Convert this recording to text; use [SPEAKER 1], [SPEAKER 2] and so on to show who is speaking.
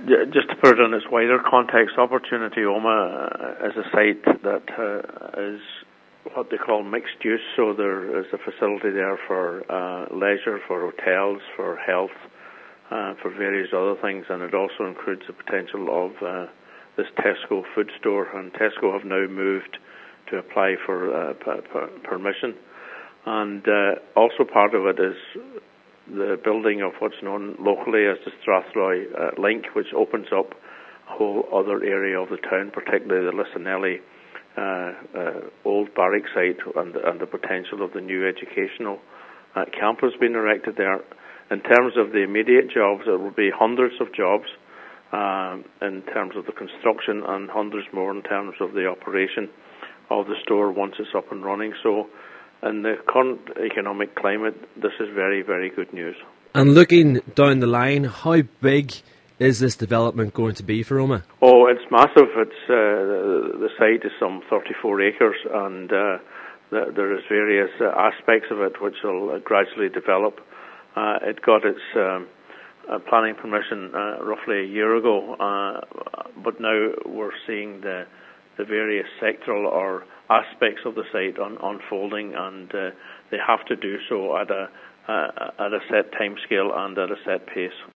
[SPEAKER 1] Just to put it in its wider context, Opportunity Omagh is a site that is what they call mixed use, so there is a facility there for leisure, for hotels, for health, for various other things, and it also includes the potential of this Tesco food store, and Tesco have now moved to apply for permission, and also part of it is the building of what's known locally as the Strathroy Link, which opens up a whole other area of the town, particularly the Lissanelli old barrack site and the potential of the new educational campus being erected there. In terms of the immediate jobs, there will be hundreds of jobs in terms of the construction and hundreds more in terms of the operation of the store once it's up and running. So in the current economic climate, this is very, very good news.
[SPEAKER 2] And looking down the line, how big is this development going to be for Omagh?
[SPEAKER 1] Oh, it's massive. It's the site is some 34 acres, and there is various aspects of it which will gradually develop. It got its planning permission roughly a year ago, but now we're seeing the various sectoral or aspects of the site unfolding, and they have to do so at a set time scale and at a set pace.